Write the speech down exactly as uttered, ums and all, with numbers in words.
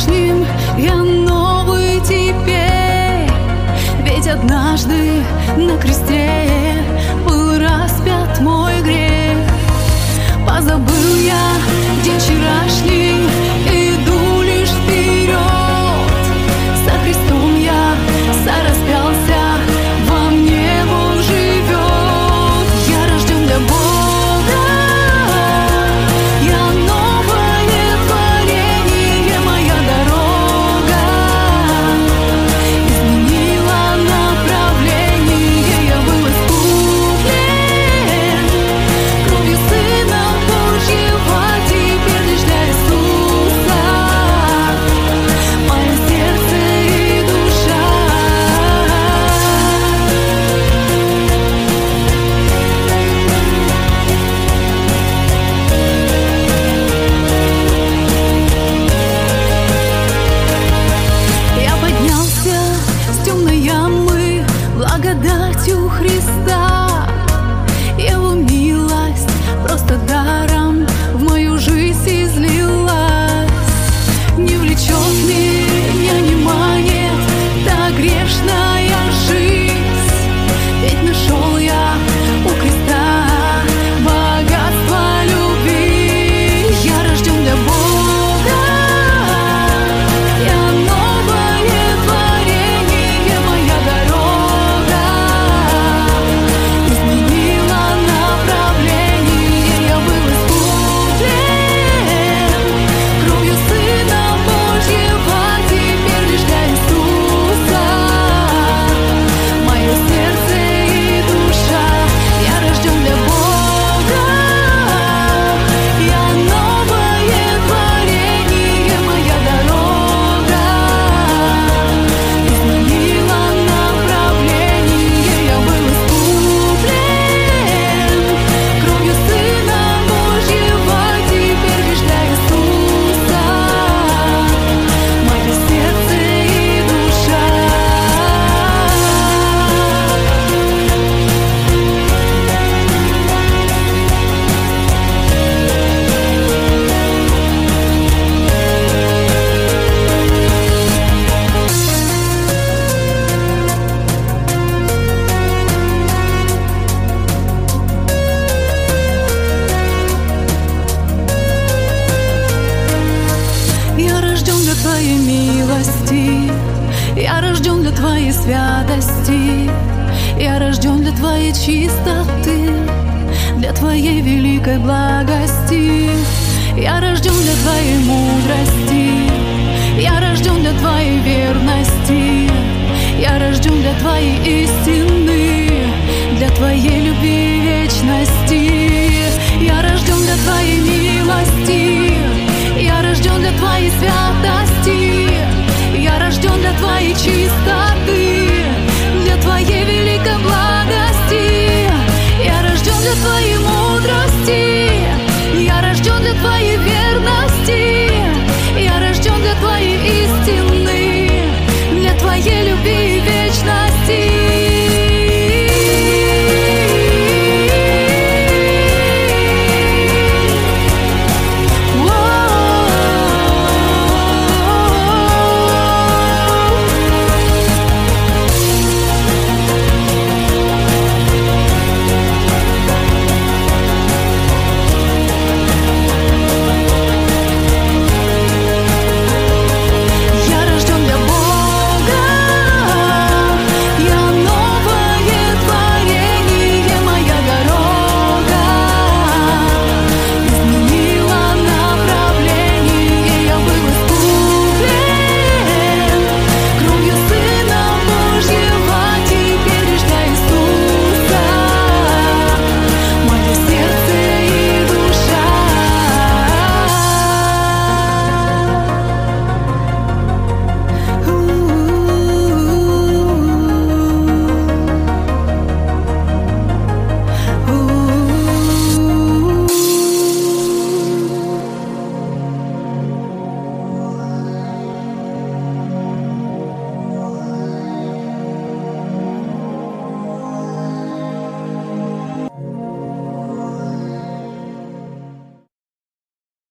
вчерашним, я новый теперь. Ведь однажды на кресте был распят мой грех. Позабыл я день вчерашний, иду лишь вперед. Со Христом я сораспялся, во мне Бог живет. Я рожден для Бога, я новое творение, моя дорога изменила направление. Я был искуплен кровью Сына Божьего, теперь лишь для Иисуса мое сердце и душа. Я поднялся с темной ямы благодатью Христа. Его милость просто даром в мою жизнь излилась. Не влечет меня, не манит та грешная жизнь. Ведь нашел я у креста богатство любви. Я рожден для Бога, я новое творение, моя дорога изменила направление. Я был искуплен кровью Сына Божьего, теперь лишь для Иисуса мое сердце и душа. Я рожден для Бога, я новое творение, моя дорога изменила направление. Я был искуплен кровью Сына Божьего, теперь лишь для Иисуса мое сердце и душа. Я рожден для Твоей милости, я рожден для Твоей святости, я рожден для Твоей чистоты, для Твоей великой благости. Я рожден для Твоей мудрости, я рожден для Твоей верности, я рожден для Твоей истины, для Твоей любви вечности. Я рожден для Твоей милости, я рожден для Твоей святости,